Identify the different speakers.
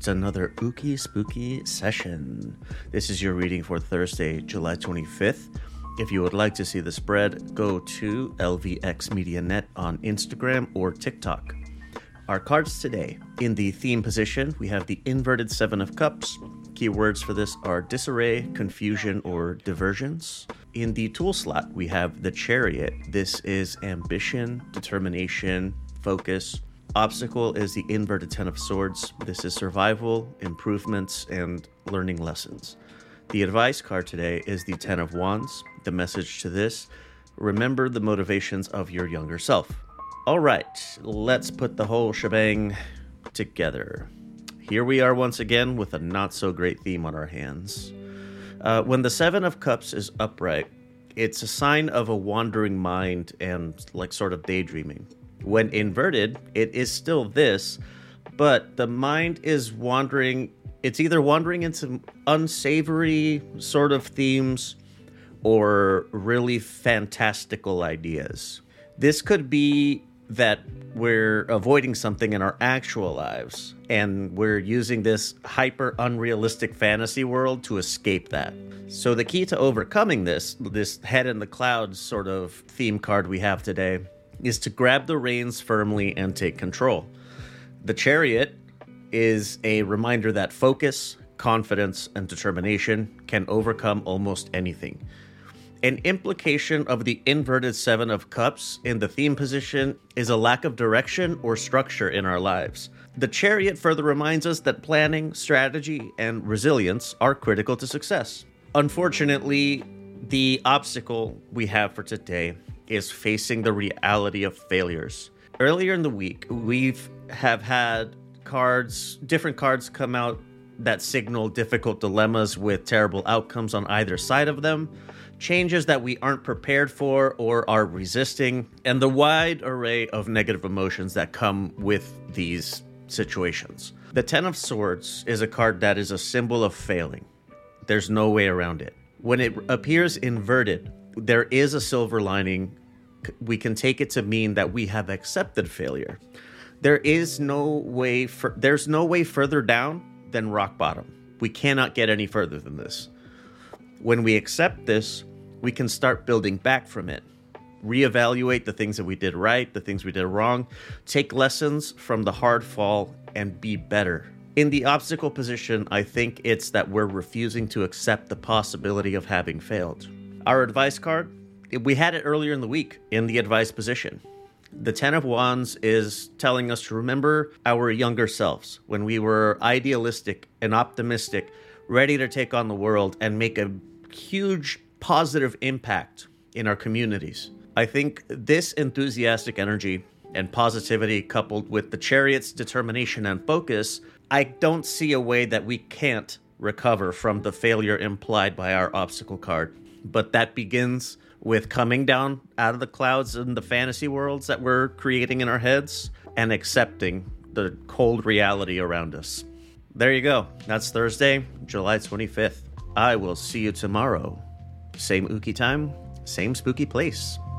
Speaker 1: another Ookie Spooky session. This is your reading for Thursday, July 25th. If you would like to see the spread, go to LVX Media Net on Instagram or TikTok. Our cards today. In the theme position, we have the inverted Seven of Cups. Keywords for this are disarray, confusion, or diversions. In the tool slot, we have the Chariot. This is ambition, determination, focus. Obstacle is the inverted Ten of Swords. This is survival, improvements, and learning lessons. The advice card today is the Ten of Wands. The message to this: remember the motivations of your younger self. All right, let's put the whole shebang together. Here we are once again with a not-so-great theme on our hands. When the Seven of Cups is upright, it's a sign of a wandering mind and sort of daydreaming. When inverted, it is still this, but the mind is wandering. It's either wandering into unsavory sort of themes or really fantastical ideas. This could be that we're avoiding something in our actual lives, and we're using this hyper unrealistic fantasy world to escape that. So the key to overcoming this head in the clouds sort of theme card we have today is to grab the reins firmly and take control. The Chariot is a reminder that focus, confidence, and determination can overcome almost anything. An implication of the inverted Seven of Cups in the theme position is a lack of direction or structure in our lives. The Chariot further reminds us that planning, strategy, and resilience are critical to success. Unfortunately, the obstacle we have for today is facing the reality of failures. Earlier in the week, have had different cards come out that signal difficult dilemmas with terrible outcomes on either side of them, changes that we aren't prepared for or are resisting, and the wide array of negative emotions that come with these situations. The Ten of Swords is a card that is a symbol of failing. There's no way around it. When it appears inverted, there is a silver lining. We can take it to mean that we have accepted failure. There's no way further down than rock bottom. We cannot get any further than this. When we accept this, we can start building back from it. Reevaluate the things that we did right, the things we did wrong, take lessons from the hard fall, and be better. In the obstacle position, I think it's that we're refusing to accept the possibility of having failed. Our advice card, we had it earlier in the week in the advice position. The Ten of Wands is telling us to remember our younger selves when we were idealistic and optimistic, ready to take on the world and make a huge positive impact in our communities. I think this enthusiastic energy and positivity, coupled with the Chariot's determination and focus, I don't see a way that we can't recover from the failure implied by our obstacle card. But that begins with coming down out of the clouds in the fantasy worlds that we're creating in our heads and accepting the cold reality around us. There you go. That's Thursday, July 25th. I will see you tomorrow. Same Ookie time, same spooky place.